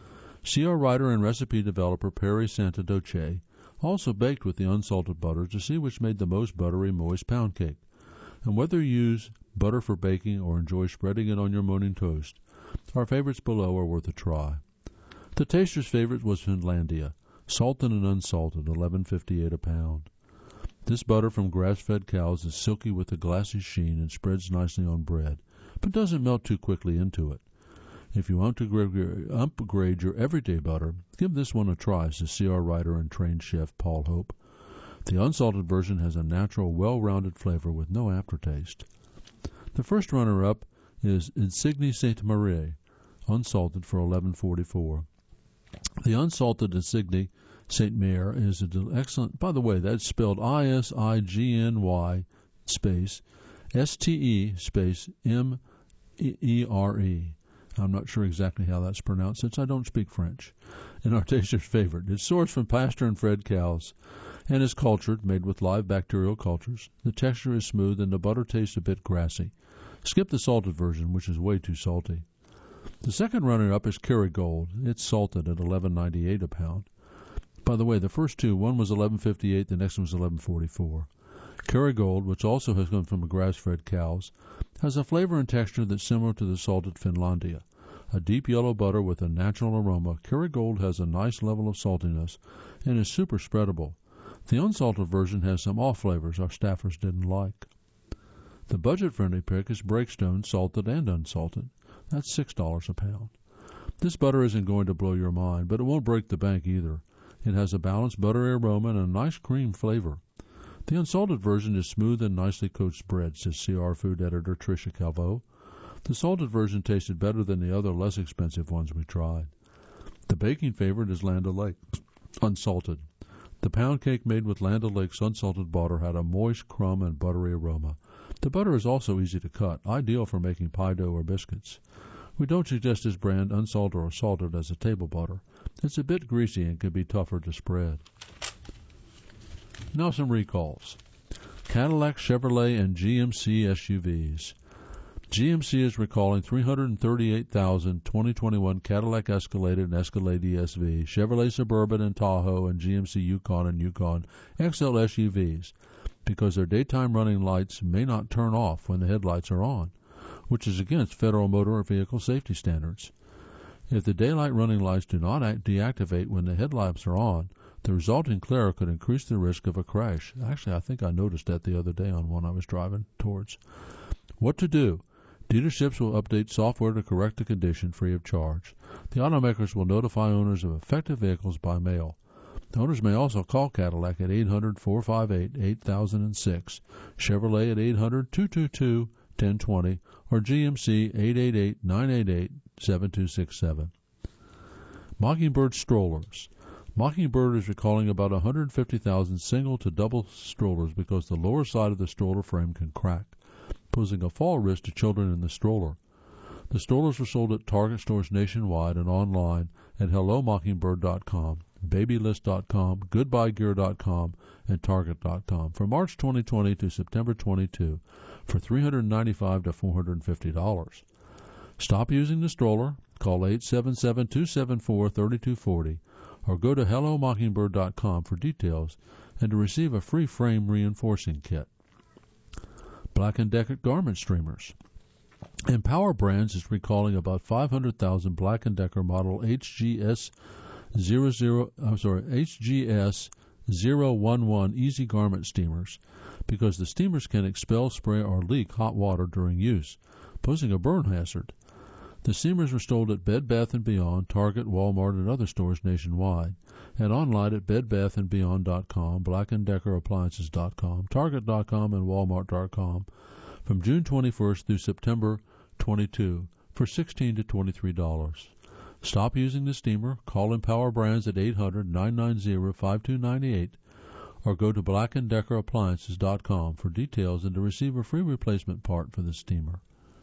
C R writer and recipe developer Perry Santadoce also baked with the unsalted butter to see which made the most buttery, moist pound cake. And whether you use butter for baking or enjoy spreading it on your morning toast, our favorites below are worth a try. The taster's favorite was Finlandia, salted and unsalted, eleven fifty-eight a pound. This butter from grass-fed cows is silky with a glassy sheen and spreads nicely on bread, but doesn't melt too quickly into it. If you want to upgrade your everyday butter, give this one a try, says C R writer and trained chef Paul Hope. The unsalted version has a natural, well-rounded flavor with no aftertaste. The first runner-up is Insigne Saint Marie, unsalted for eleven forty-four. The unsalted Insigne Saint Marie is an excellent. By the way, that's spelled I S I G N Y space S T E space M E R E. I'm not sure exactly how that's pronounced since I don't speak French. And our taster's favorite. It's sourced from pasture and fed cows and is cultured, made with live bacterial cultures. The texture is smooth and the butter tastes a bit grassy. Skip the salted version, which is way too salty. The second runner-up is Kerrygold. It's salted at eleven ninety-eight a pound. By the way, the first two, one was eleven fifty-eight, the next one was eleven forty-four. Kerrygold, which also has come from grass-fed cows, has a flavor and texture that's similar to the salted Finlandia. A deep yellow butter with a natural aroma, Kerrygold has a nice level of saltiness and is super spreadable. The unsalted version has some off flavors our staffers didn't like. The budget-friendly pick is Breakstone, salted and unsalted. That's six dollars a pound. This butter isn't going to blow your mind, but it won't break the bank either. It has a balanced buttery aroma and a nice cream flavor. The unsalted version is smooth and nicely coated bread, says C R food editor Tricia Calvo. The salted version tasted better than the other less expensive ones we tried. The baking favorite is Land O'Lakes, unsalted. The pound cake made with Land O'Lakes unsalted butter had a moist crumb and buttery aroma. The butter is also easy to cut, ideal for making pie dough or biscuits. We don't suggest this brand unsalted or salted as a table butter. It's a bit greasy and can be tougher to spread. Now some recalls. Cadillac, Chevrolet, and G M C S U Vs. G M C is recalling three hundred thirty-eight thousand twenty twenty-one Cadillac Escalade and Escalade E S V, Chevrolet Suburban and Tahoe, and G M C Yukon and Yukon X L S U Vs because their daytime running lights may not turn off when the headlights are on, which is against federal motor vehicle safety standards. If the daylight running lights do not act deactivate when the headlights are on, the resulting glare could increase the risk of a crash. Actually, I think I noticed that the other day on one I was driving towards. What to do? Dealerships will update software to correct the condition free of charge. The automakers will notify owners of affected vehicles by mail. The owners may also call Cadillac at eight hundred, four five eight, eight thousand six, Chevrolet at eight hundred, two two two, one zero two zero, or G M C eight eight eight, nine eight eight, seven two six seven. Mockingbird strollers. Mockingbird is recalling about one hundred fifty thousand single to double strollers because the lower side of the stroller frame can crack, posing a fall risk to children in the stroller. The strollers were sold at Target stores nationwide and online at hello mockingbird dot com, babylist dot com, goodbye gear dot com, and target dot com from March twenty twenty to September twenty-two for three hundred ninety-five dollars to four hundred fifty dollars. Stop using the stroller, call eight seven seven, two seven four, three two four zero, or go to hello mockingbird dot com for details and to receive a free frame reinforcing kit. Black and Decker garment streamers. Empower Brands is recalling about five hundred thousand Black and Decker model H G S zero zero, I'm sorry, H G S zero one one Easy Garment Steamers because the steamers can expel, spray, or leak hot water during use, posing a burn hazard. The steamers were sold at Bed Bath and Beyond, Target, Walmart, and other stores nationwide, and online at bed bath and beyond dot com, black and decker appliances dot com, target dot com, and walmart dot com from June twenty-first through September twenty-second for sixteen dollars to twenty-three dollars. Stop using the steamer, call Empower Brands at eight hundred, nine nine zero, five two nine eight, or go to black and decker appliances dot com for details and to receive a free replacement part for the steamer.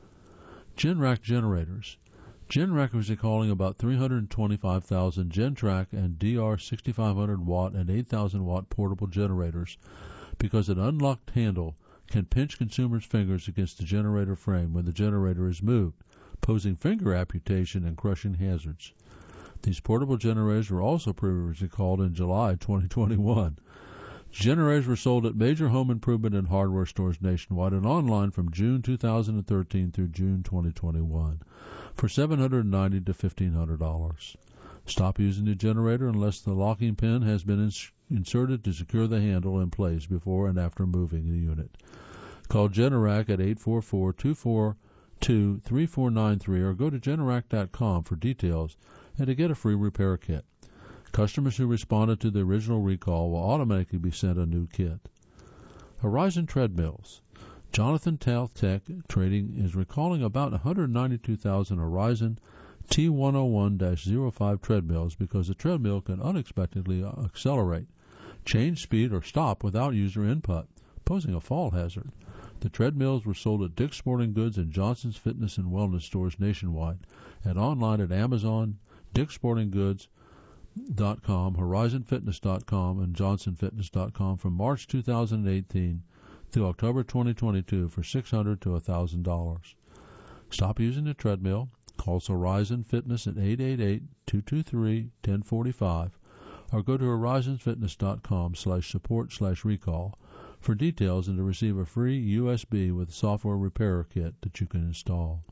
Generac generators. Generac is recalling about three hundred twenty-five thousand Gentrack and D R sixty-five hundred watt and eight thousand watt portable generators because an unlocked handle can pinch consumers' fingers against the generator frame when the generator is moved, posing finger amputation and crushing hazards. These portable generators were also previously recalled in July twenty twenty-one. Generators were sold at major home improvement and hardware stores nationwide and online from June two thousand thirteen through June twenty twenty-one for seven hundred ninety dollars to fifteen hundred dollars. Stop using the generator unless the locking pin has been ins- inserted to secure the handle in place before and after moving the unit. Call Generac at eight four four, two four two, three four nine three or go to generac dot com for details and to get a free repair kit. Customers who responded to the original recall will automatically be sent a new kit. Horizon Treadmills. Jonathan Taft Tech Trading is recalling about one hundred ninety-two thousand Horizon T one oh one dash oh five treadmills because the treadmill can unexpectedly accelerate, change speed, or stop without user input, posing a fall hazard. The treadmills were sold at Dick's Sporting Goods and Johnson's Fitness and Wellness stores nationwide and online at Amazon, Dick's Sporting Goods dot com, horizon fitness dot com, and johnson fitness dot com from March two thousand eighteen through October twenty twenty-two for six hundred dollars to one thousand dollars. Stop using the treadmill. Call Horizon Fitness at eight eight eight, two two three, one oh four five or go to horizon fitness dot com slash support slash recall for details and to receive a free U S B with software repair kit that you can install.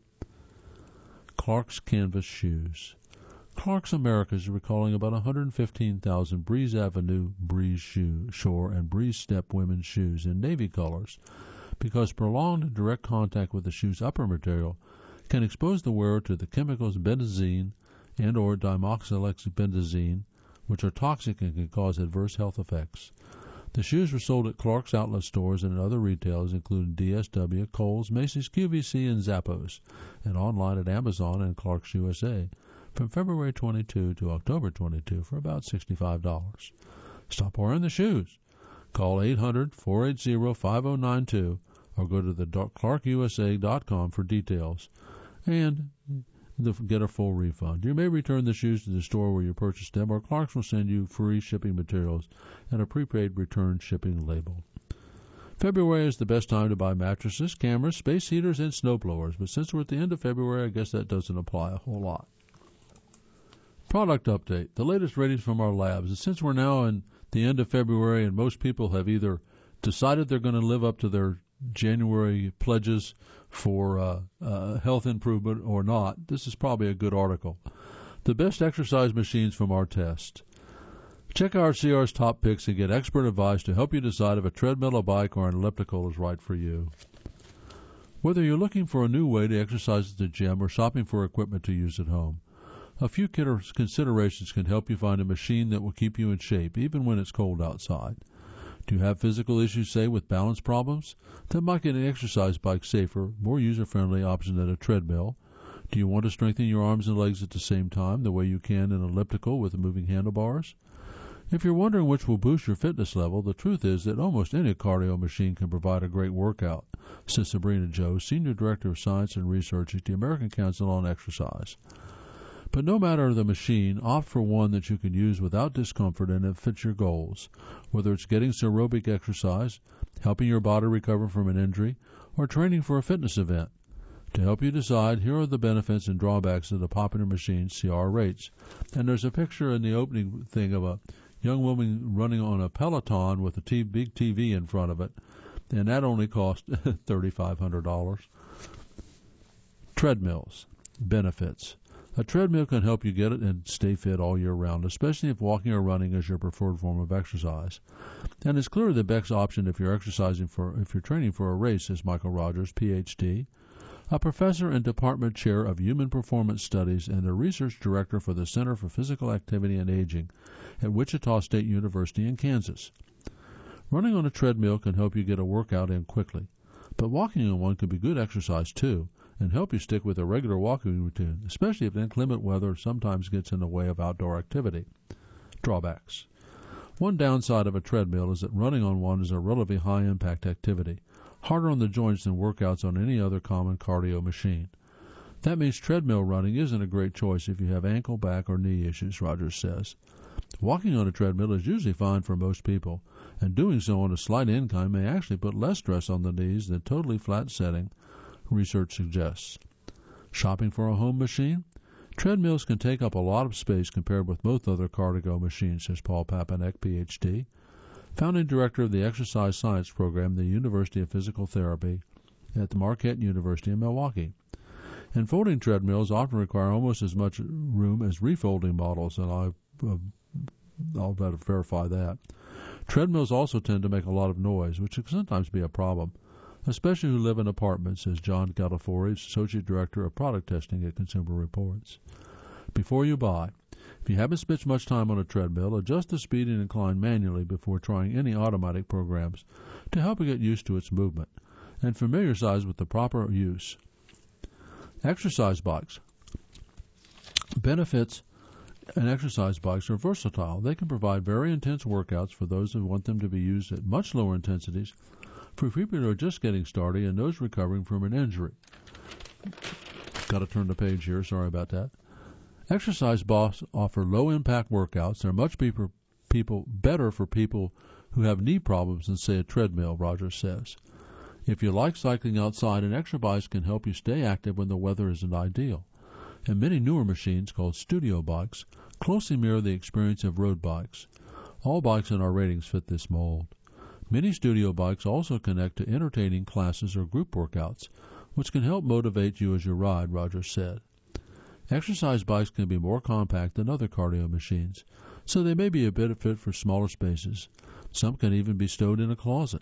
Clark's Canvas Shoes. Clark's America is recalling about one hundred fifteen thousand Breeze Avenue Breeze shoe, Shore and Breeze Step women's shoes in navy colors because prolonged direct contact with the shoe's upper material can expose the wearer to the chemicals benzene and or dimethyloxybenzene, which are toxic and can cause adverse health effects. The shoes were sold at Clark's outlet stores and at other retailers including D S W, Kohl's, Macy's, Q V C, and Zappos, and online at Amazon and Clark's U S A from February twenty-second to October twenty-second for about sixty-five dollars. Stop wearing the shoes. Call eight hundred, four eight zero, five oh nine two or go to the clark u s a dot com for details and get a full refund. You may return the shoes to the store where you purchased them, or Clark's will send you free shipping materials and a prepaid return shipping label. February is the best time to buy mattresses, cameras, space heaters, and snowblowers, but since we're at the end of February, I guess that doesn't apply a whole lot. Product update, the latest ratings from our labs. And since we're now in the end of February and most people have either decided they're going to live up to their January pledges for uh, uh, health improvement or not, this is probably a good article. The best exercise machines from our test. Check our C R's top picks and get expert advice to help you decide if a treadmill, a bike, or an elliptical is right for you. Whether you're looking for a new way to exercise at the gym or shopping for equipment to use at home, a few considerations can help you find a machine that will keep you in shape even when it's cold outside. Do you have physical issues, say, with balance problems? Then might get an exercise bike safer, more user-friendly option than a treadmill. Do you want to strengthen your arms and legs at the same time, the way you can in an elliptical with moving handlebars? If you're wondering which will boost your fitness level, the truth is that almost any cardio machine can provide a great workout, says Sabrina Joe, Senior Director of Science and Research at the American Council on Exercise. But no matter the machine, opt for one that you can use without discomfort and that fits your goals, whether it's getting some aerobic exercise, helping your body recover from an injury, or training for a fitness event. To help you decide, here are the benefits and drawbacks of the popular machine C R rates. And there's a picture in the opening thing of a young woman running on a Peloton with a t- big T V in front of it, and that only cost three thousand five hundred dollars. Treadmills. Benefits. A treadmill can help you get it and stay fit all year round, especially if walking or running is your preferred form of exercise. And it's clearly the best option if you're exercising for, if you're training for a race, says Michael Rogers, P H D, a professor and department chair of human performance studies and a research director for the Center for Physical Activity and Aging at Wichita State University in Kansas. Running on a treadmill can help you get a workout in quickly, but walking on one can be good exercise too, and help you stick with a regular walking routine, especially if inclement weather sometimes gets in the way of outdoor activity. Drawbacks. One downside of a treadmill is that running on one is a relatively high-impact activity, harder on the joints than workouts on any other common cardio machine. That means treadmill running isn't a great choice if you have ankle, back, or knee issues, Rogers says. Walking on a treadmill is usually fine for most people, and doing so on a slight incline may actually put less stress on the knees than totally flat setting, research suggests. Shopping for a home machine? Treadmills can take up a lot of space compared with most other cardio machines, says Paul Papanek, P H D, founding director of the Exercise Science Program at the University of Physical Therapy at the Marquette University in Milwaukee. And folding treadmills often require almost as much room as refolding models, and I, uh, I'll better verify that. Treadmills also tend to make a lot of noise, which can sometimes be a problem, especially who live in apartments, says John Galafori, Associate Director of Product Testing at Consumer Reports. Before you buy, if you haven't spent much time on a treadmill, adjust the speed and incline manually before trying any automatic programs to help you get used to its movement and familiarize with the proper use. Exercise bikes. Benefits and exercise bikes are versatile. They can provide very intense workouts for those who want them to be used at much lower intensities, for people who are just getting started and those recovering from an injury. Got to turn the page here. Sorry about that. Exercise bikes offer low-impact workouts. They're much people, people better for people who have knee problems than, say, a treadmill, Rogers says. If you like cycling outside, an exercise can help you stay active when the weather isn't ideal. And many newer machines, called studio bikes, closely mirror the experience of road bikes. All bikes in our ratings fit this mold. Many studio bikes also connect to entertaining classes or group workouts, which can help motivate you as you ride, Rogers said. Exercise bikes can be more compact than other cardio machines, so they may be a bit fit for smaller spaces. Some can even be stowed in a closet.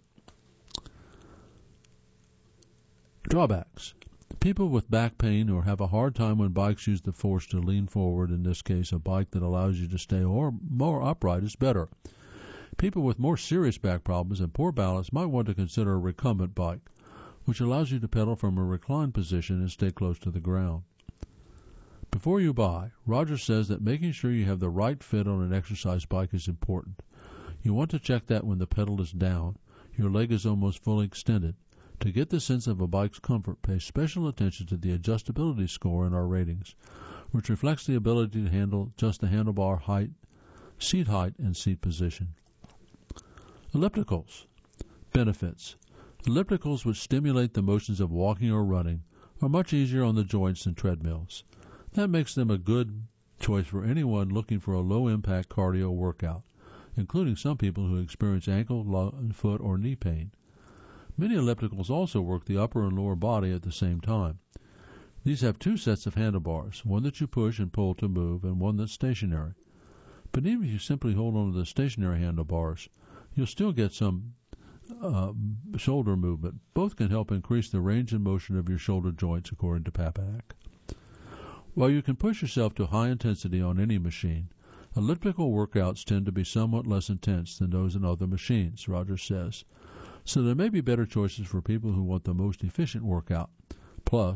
Drawbacks. People with back pain or have a hard time when bikes use the force to lean forward, in this case a bike that allows you to stay or more upright is better. People with more serious back problems and poor balance might want to consider a recumbent bike, which allows you to pedal from a reclined position and stay close to the ground. Before you buy, Rogers says that making sure you have the right fit on an exercise bike is important. You want to check that when the pedal is down, your leg is almost fully extended. To get the sense of a bike's comfort, pay special attention to the adjustability score in our ratings, which reflects the ability to handle just the handlebar height, seat height, and seat position. Ellipticals. Benefits. Ellipticals, which stimulate the motions of walking or running, are much easier on the joints than treadmills. That makes them a good choice for anyone looking for a low-impact cardio workout, including some people who experience ankle, foot, or knee pain. Many ellipticals also work the upper and lower body at the same time. These have two sets of handlebars, one that you push and pull to move and one that's stationary. But even if you simply hold on to the stationary handlebars, you'll still get some uh, shoulder movement. Both can help increase the range and motion of your shoulder joints, according to Papanek. While you can push yourself to high intensity on any machine, elliptical workouts tend to be somewhat less intense than those in other machines, Rogers says. So there may be better choices for people who want the most efficient workout. Plus,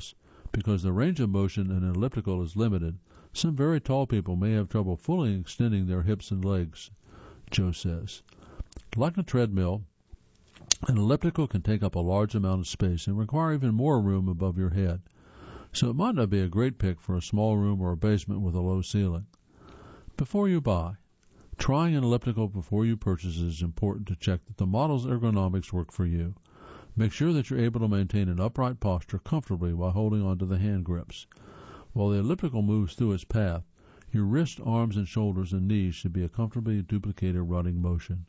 Because the range of motion in an elliptical is limited, some very tall people may have trouble fully extending their hips and legs, Joe says. Like a treadmill, an elliptical can take up a large amount of space and require even more room above your head. So it might not be a great pick for a small room or a basement with a low ceiling. Before you buy, trying an elliptical before you purchase it is important to check that the model's ergonomics work for you. Make sure that you're able to maintain an upright posture comfortably while holding onto the hand grips. While the elliptical moves through its path, your wrists, arms, and shoulders and knees should be a comfortably duplicated running motion.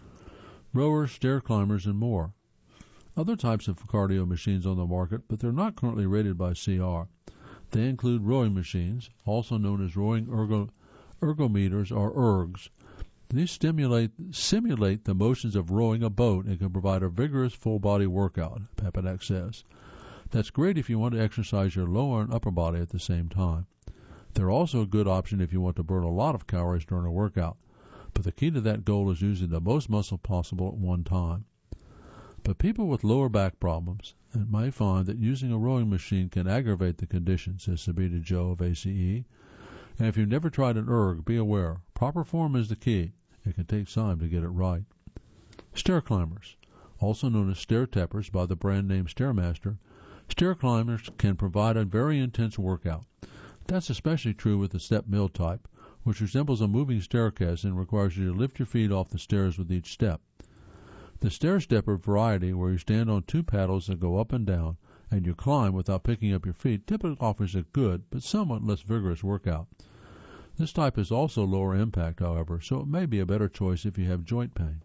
Rowers, stair climbers, and more. Other types of cardio machines on the market, but they're not currently rated by C R. They include rowing machines, also known as rowing ergo, ergometers or ergs. These stimulate, simulate the motions of rowing a boat and can provide a vigorous full-body workout, Papanek says. That's great if you want to exercise your lower and upper body at the same time. They're also a good option if you want to burn a lot of calories during a workout, but the key to that goal is using the most muscle possible at one time. But people with lower back problems may find that using a rowing machine can aggravate the condition, says Sabita Joe of A C E. And if you've never tried an erg, be aware, proper form is the key. It can take time to get it right. Stair climbers, also known as stair tappers by the brand name Stairmaster, stair climbers can provide a very intense workout. That's especially true with the step mill type, which resembles a moving staircase and requires you to lift your feet off the stairs with each step. The stair stepper variety, where you stand on two paddles that go up and down, and you climb without picking up your feet, typically offers a good but somewhat less vigorous workout. This type is also lower impact, however, so it may be a better choice if you have joint pain.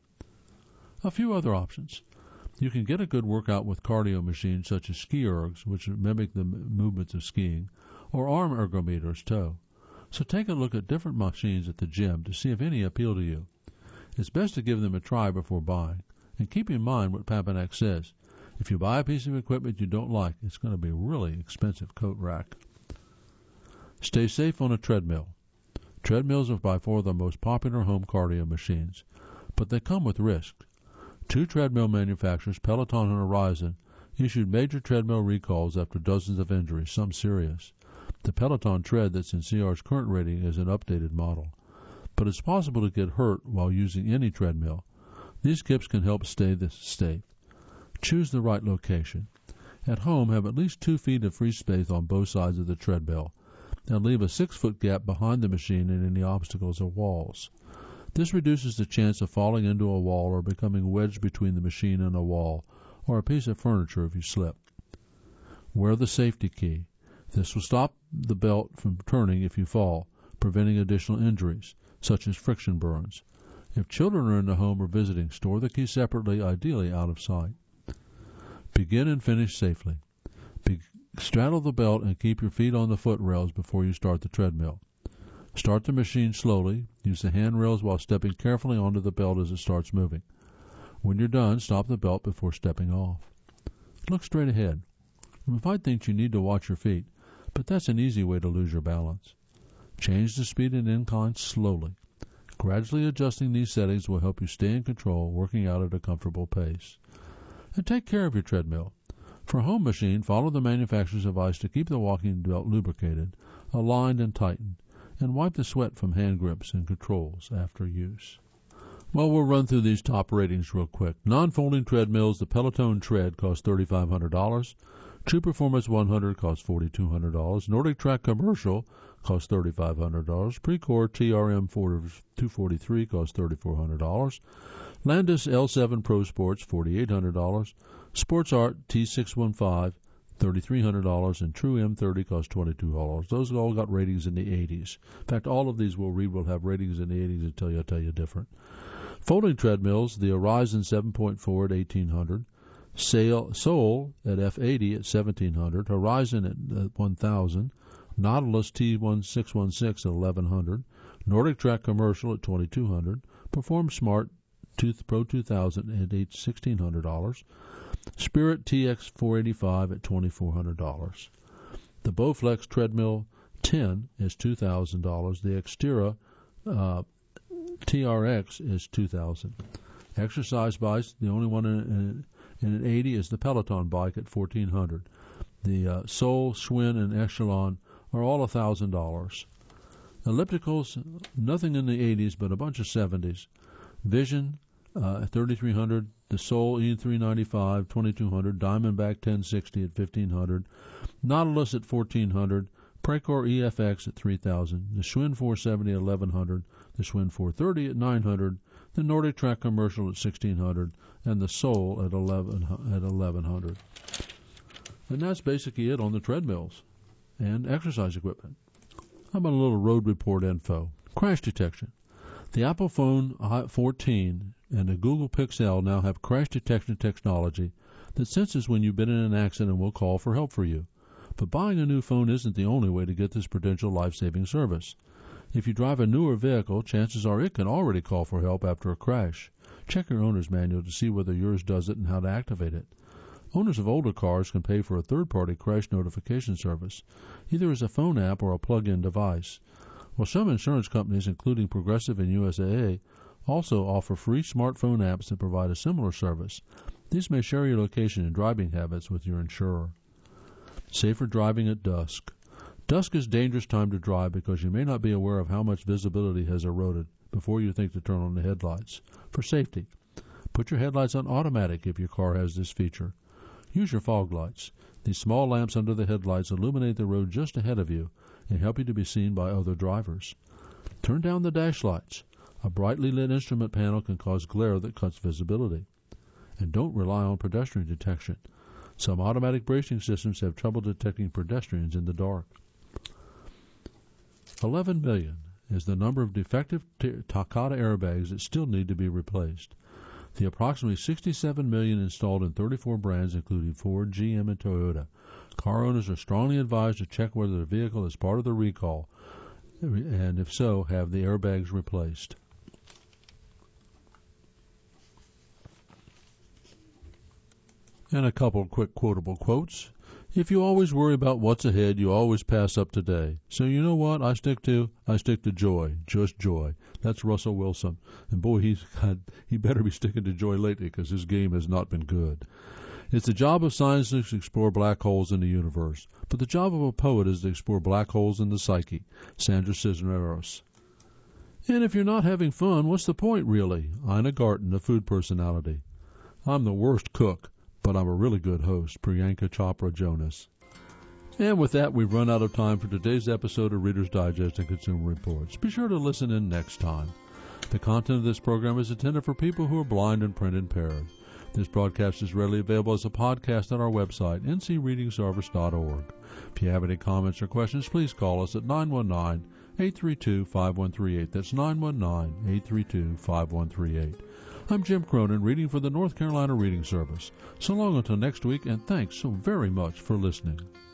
A few other options. You can get a good workout with cardio machines such as ski ergs, which mimic the movements of skiing, or arm ergometers too. So take a look at different machines at the gym to see if any appeal to you. It's best to give them a try before buying. And keep in mind what Papanek says. If you buy a piece of equipment you don't like, it's going to be a really expensive coat rack. Stay safe on a treadmill. Treadmills are by far the most popular home cardio machines, but they come with risk. Two treadmill manufacturers, Peloton and Horizon, issued major treadmill recalls after dozens of injuries, some serious. The Peloton Tread that's in C R's current rating is an updated model. But it's possible to get hurt while using any treadmill. These tips can help stay safe. Choose the right location. At home, have at least two feet of free space on both sides of the treadmill, and leave a six-foot gap behind the machine and any obstacles or walls. This reduces the chance of falling into a wall or becoming wedged between the machine and a wall, or a piece of furniture if you slip. Wear the safety key. This will stop the belt from turning if you fall, preventing additional injuries, such as friction burns. If children are in the home or visiting, store the key separately, ideally out of sight. Begin and finish safely. Be- straddle the belt and keep your feet on the footrails before you start the treadmill. Start the machine slowly. Use the handrails while stepping carefully onto the belt as it starts moving. When you're done, stop the belt before stepping off. Look straight ahead. You might think you need to watch your feet, but that's an easy way to lose your balance. Change the speed and incline slowly. Gradually adjusting these settings will help you stay in control, working out at a comfortable pace. And take care of your treadmill. For a home machine, follow the manufacturer's advice to keep the walking belt lubricated, aligned and tightened, and wipe the sweat from hand grips and controls after use. Well, we'll run through these top ratings real quick. Non-folding treadmills, the Peloton Tread costs three thousand five hundred dollars. True Performance one hundred costs four thousand two hundred dollars. Nordic Track Commercial costs three thousand five hundred dollars. Precor T R M two forty-three costs three thousand four hundred dollars. Landis L seven Pro Sports four thousand eight hundred dollars. Sports Art T six fifteen three thousand three hundred dollars, and True M thirty costs twenty-two dollars. Those all got ratings in the eighties. In fact, all of these we'll read will have ratings in the eighties until you tell you different. Folding treadmills, the Horizon seven point four at eighteen hundred dollars. Soul at F eighty at seventeen hundred dollars. Horizon at one thousand dollars. Nautilus T sixteen sixteen at eleven hundred dollars. Nordic Track Commercial at twenty-two hundred dollars. Perform Smart Pro two thousand at sixteen hundred dollars. Spirit T X four eighty-five at twenty-four hundred dollars. The Bowflex Treadmill ten is two thousand dollars. The Xterra uh, T R X is two thousand dollars. Exercise bikes, the only one in, in, in an eighty is the Peloton bike at fourteen hundred dollars. The uh, Sol, Schwinn, and Echelon are all one thousand dollars. Ellipticals, nothing in the eighties, but a bunch of seventies. Vision, uh, thirty-three hundred. The Sol E three ninety-five, twenty-two hundred. Diamondback ten sixty at fifteen hundred. Nautilus at fourteen hundred. Precor E F X at three thousand. The Schwinn four seventy at eleven hundred. The Schwinn four thirty at nine hundred. The Nordic Track Commercial at sixteen hundred. And the Sol at eleven at eleven hundred. And that's basically it on the treadmills and exercise equipment. How about a little road report info? Crash detection. The Apple phone fourteen and the Google Pixel now have crash detection technology that senses when you've been in an accident and will call for help for you. But buying a new phone isn't the only way to get this potential life-saving service. If you drive a newer vehicle, chances are it can already call for help after a crash. Check your owner's manual to see whether yours does it and how to activate it. Owners of older cars can pay for a third-party crash notification service, either as a phone app or a plug-in device. While some insurance companies, including Progressive and U S A A, also offer free smartphone apps that provide a similar service, these may share your location and driving habits with your insurer. Safer driving at dusk. Dusk is a dangerous time to drive because you may not be aware of how much visibility has eroded before you think to turn on the headlights. For safety, put your headlights on automatic if your car has this feature. Use your fog lights. These small lamps under the headlights illuminate the road just ahead of you and help you to be seen by other drivers. Turn down the dash lights. A brightly lit instrument panel can cause glare that cuts visibility. And don't rely on pedestrian detection. Some automatic bracing systems have trouble detecting pedestrians in the dark. eleven million is the number of defective t- Takata airbags that still need to be replaced. The approximately sixty-seven million installed in thirty-four brands, including Ford, G M, and Toyota. Car owners are strongly advised to check whether the vehicle is part of the recall, and if so, have the airbags replaced. And a couple quick quotable quotes. If you always worry about what's ahead, you always pass up today. So you know what I stick to? I stick to joy, just joy. That's Russell Wilson. And boy, he's got, he better be sticking to joy lately because his game has not been good. It's the job of scientists to explore black holes in the universe, but the job of a poet is to explore black holes in the psyche. Sandra Cisneros. And if you're not having fun, what's the point, really? Ina Garten, a food personality. I'm the worst cook, but I'm a really good host. Priyanka Chopra Jonas. And with that, we've run out of time for today's episode of Reader's Digest and Consumer Reports. Be sure to listen in next time. The content of this program is intended for people who are blind and print impaired. This broadcast is readily available as a podcast on our website, n c reading service dot org. If you have any comments or questions, please call us at nine one nine, eight three two, five one three eight. That's nine one nine, eight three two, five one three eight. I'm Jim Cronin, reading for the North Carolina Reading Service. So long until next week, and thanks so very much for listening.